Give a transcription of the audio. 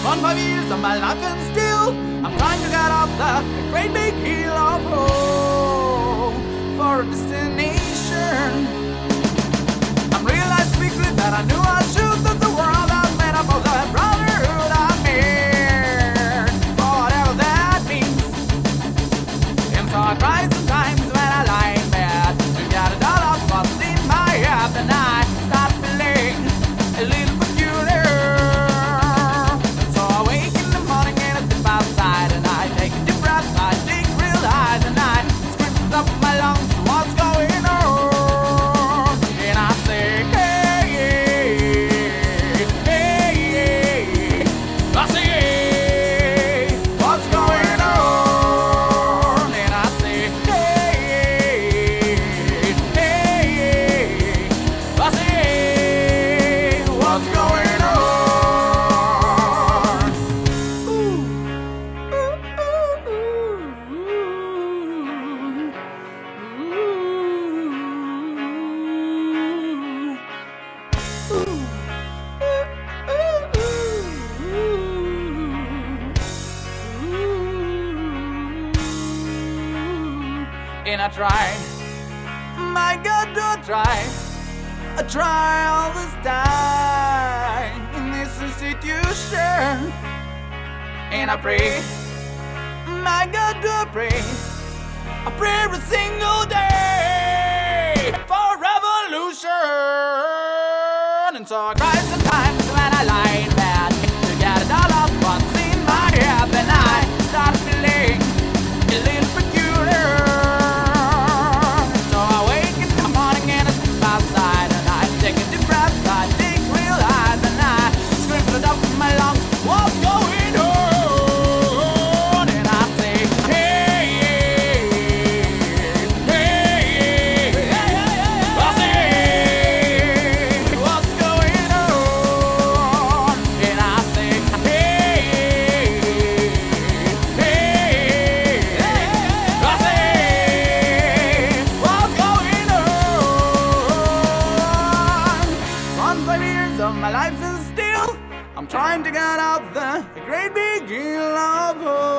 On 5 years of my life and still I'm trying to get up the great big hill of hope for a destination. I'm realized quickly that I knew I should, that the world was made up of the brotherhood of men, whatever that means. And so I cry sometimes when I lie in bed to get it all of what's in my head, and I start feeling a little peculiar. And so I wake in the morning and I step outside and I take a deep breath, I think real hard, and I scream at the top of my lungs, what's going on? And I say, hey, hey, hey, hey. I say, hey, what's going on? And I say, hey, hey, hey. I say, hey, what's going on? And I try, my God, do I try all this time in this institution. And I pray, my God, do I pray every single day for revolution. And so I cry sometimes when I lie in bed to get it all up what's in my head, and I start feeling a little peculiar. So I wake in the morning and I step outside and I take a deep breath, I think real hard, and I scream to the top of my lungs, what's going on? And I say, hey, hey, hey, hey. I say, hey, what's going on? And I say, hey, hey, hey. I say, what's going on? 5 years of my life is still I'm trying to get out the great big hill of hope.